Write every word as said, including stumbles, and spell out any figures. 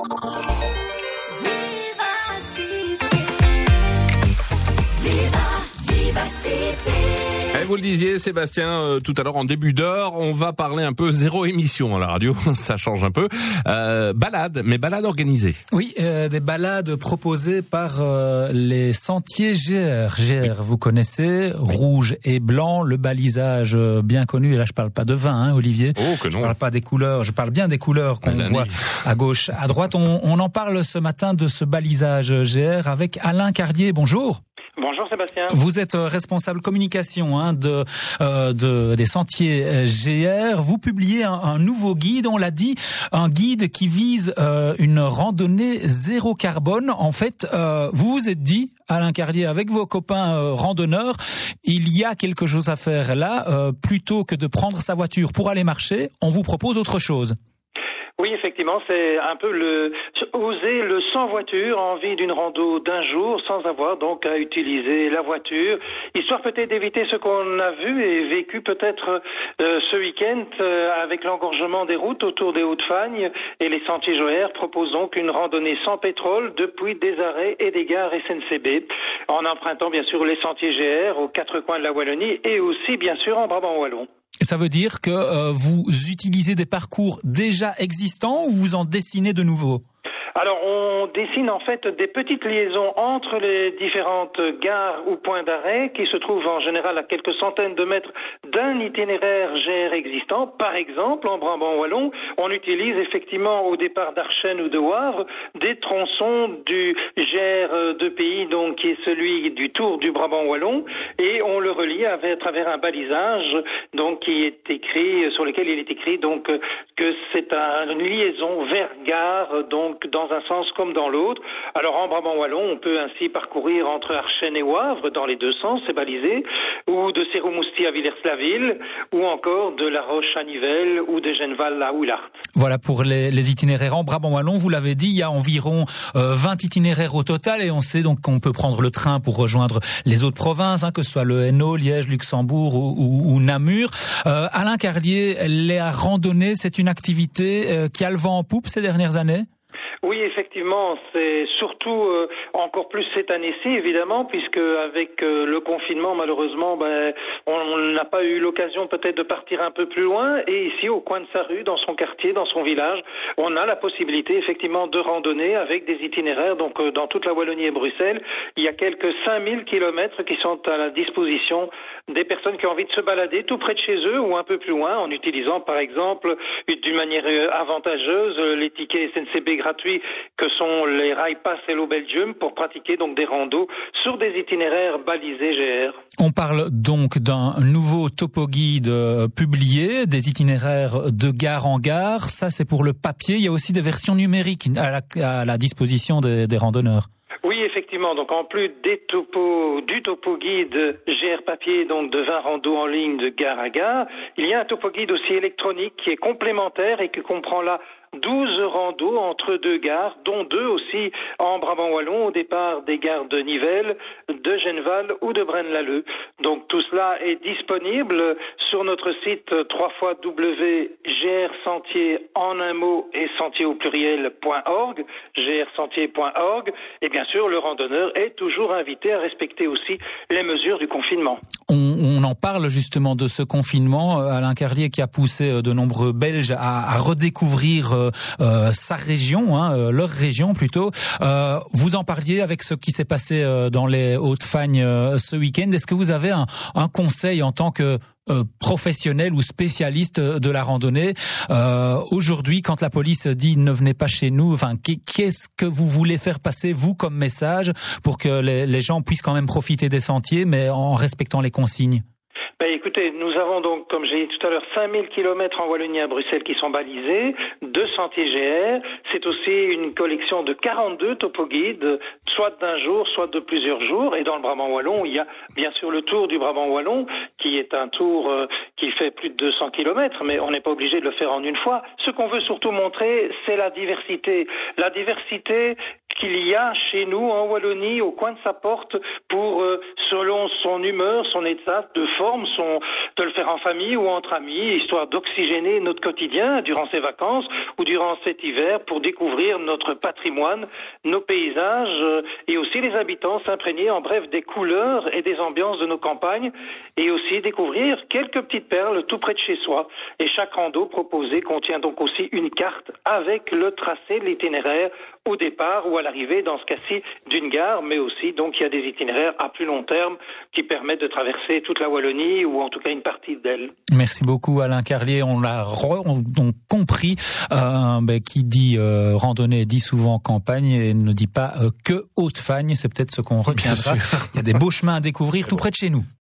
Et vous le disiez, Sébastien, euh, tout à l'heure en début d'heure, on va parler un peu zéro émission à la radio, ça change un peu. Euh, balade, mais balade organisée. Oui, euh, des balades proposées par euh, les sentiers G R. G R, oui. Vous connaissez, rouge et blanc, le balisage bien connu. Et là, je parle pas de vin, hein, Olivier. Oh, que non. Je parle pas des couleurs, je parle bien des couleurs qu'on Mélanie. voit à gauche, à droite. On, on en parle ce matin de ce balisage G R avec Alain Carlier. Bonjour. Bonjour Sébastien. Vous êtes responsable communication hein, de, euh, de des sentiers G R. Vous publiez un, un nouveau guide, on l'a dit, un guide qui vise euh, une randonnée zéro carbone. En fait, euh, vous vous êtes dit, Alain Carlier, avec vos copains euh, randonneurs, il y a quelque chose à faire là. Euh, plutôt que de prendre sa voiture pour aller marcher, on vous propose autre chose. Oui, effectivement, c'est un peu le oser le sans voiture, envie d'une rando d'un jour, sans avoir donc à utiliser la voiture, histoire peut-être d'éviter ce qu'on a vu et vécu peut-être euh, ce week-end euh, avec l'engorgement des routes autour des Hauts-de-Fagne, et les sentiers G R proposent donc une randonnée sans pétrole depuis des arrêts et des gares S N C B, en empruntant bien sûr les sentiers G R aux quatre coins de la Wallonie et aussi bien sûr en Brabant wallon. Ça veut dire que euh, vous utilisez des parcours déjà existants ou vous en dessinez de nouveaux ? Alors, on dessine en fait des petites liaisons entre les différentes gares ou points d'arrêt qui se trouvent en général à quelques centaines de mètres d'un itinéraire G R existant. Par exemple, en Brabant wallon, on utilise effectivement au départ d'Archennes ou de Wavre des tronçons du G R de pays, donc qui est celui du Tour du Brabant wallon, et on le relie à travers un balisage, donc qui est écrit sur lequel il est écrit donc que c'est une liaison vers gare, donc dans un sens comme dans l'autre. Alors en Brabant wallon, on peut ainsi parcourir entre Archennes et Wavre dans les deux sens, c'est balisé, ou de Séromousty à Villers-la-Ville, ou encore de La Roche à Nivelles, ou de Genval à Oulart. Voilà pour les, les itinéraires en Brabant wallon. Vous l'avez dit, il y a environ euh, vingt itinéraires au total, et on sait donc qu'on peut prendre le train pour rejoindre les autres provinces, hein, que ce soit le Hainaut, Liège, Luxembourg ou, ou, ou Namur. Euh, Alain Carlier, la randonnée, c'est une activité euh, qui a le vent en poupe ces dernières années ? Oui, effectivement, c'est surtout euh, encore plus cette année-ci, évidemment, puisque avec euh, le confinement, malheureusement, ben, on n'a pas eu l'occasion peut-être de partir un peu plus loin. Et ici, au coin de sa rue, dans son quartier, dans son village, on a la possibilité, effectivement, de randonner avec des itinéraires. Donc, euh, dans toute la Wallonie et Bruxelles, il y a quelques cinq mille kilomètres qui sont à la disposition des personnes qui ont envie de se balader tout près de chez eux ou un peu plus loin, en utilisant, par exemple, d'une manière avantageuse, les tickets S N C B gratuits que sont les Rail Pass Hello Belgium pour pratiquer donc des randos sur des itinéraires balisés G R. On parle donc d'un nouveau topo guide euh, publié, des itinéraires de gare en gare. Ça, c'est pour le papier. Il y a aussi des versions numériques à la, à la disposition des, des randonneurs. Oui, effectivement. Donc, en plus des topos, du topo guide G R papier, donc de vingt randos en ligne de gare à gare, il y a un topo guide aussi électronique qui est complémentaire et qui comprend là douze randos entre deux gares, dont deux aussi en Brabant wallon, au départ des gares de Nivelles, de Genval ou de Braine-l'Alleud. Donc tout cela est disponible sur notre site w w w point g r sentier en un mot et sentier au pluriel point org, g r sentier point org, et bien sûr le randonneur est toujours invité à respecter aussi les mesures du confinement. On, on en parle justement de ce confinement, Alain Carlier, qui a poussé de nombreux Belges à, à redécouvrir euh, euh, sa région, hein, euh, leur région plutôt. Euh, vous en parliez avec ce qui s'est passé euh, dans les Hauts-de-Fagne euh, ce week-end. Est-ce que vous avez un, un conseil en tant que Euh, professionnel ou spécialiste de la randonnée euh, aujourd'hui, quand la police dit ne venez pas chez nous, enfin qu'est-ce que vous voulez faire passer vous comme message pour que les, les gens puissent quand même profiter des sentiers, mais en respectant les consignes? Ben, écoutez, nous avons donc, comme j'ai dit tout à l'heure, cinq mille kilomètres en Wallonie à Bruxelles qui sont balisés, deux sentiers G R. C'est aussi une collection de quarante-deux topoguides, soit d'un jour, soit de plusieurs jours. Et dans le Brabant wallon, il y a bien sûr le tour du Brabant wallon, qui est un tour euh, qui fait plus de deux cents kilomètres, mais on n'est pas obligé de le faire en une fois. Ce qu'on veut surtout montrer, c'est la diversité. La diversité qu'il y a chez nous en Wallonie, au coin de sa porte, pour, euh, selon son humeur, son état de forme, ensemble sont de le faire en famille ou entre amis, histoire d'oxygéner notre quotidien durant ces vacances ou durant cet hiver pour découvrir notre patrimoine, nos paysages euh, et aussi les habitants, s'imprégner en bref des couleurs et des ambiances de nos campagnes et aussi découvrir quelques petites perles tout près de chez soi. Et chaque rando proposé contient donc aussi une carte avec le tracé de l'itinéraire au départ ou à l'arrivée, dans ce cas-ci, d'une gare, mais aussi, donc, il y a des itinéraires à plus long terme qui permettent de traverser toute la Wallonie ou en tout cas une partie d'elle. Merci beaucoup Alain Carlier, on l'a re, on, on compris, euh, ben, qui dit euh, randonnée dit souvent campagne et ne dit pas euh, que Haute-Fagne, c'est peut-être ce qu'on retiendra. Il y a des beaux chemins à découvrir tout près de chez nous.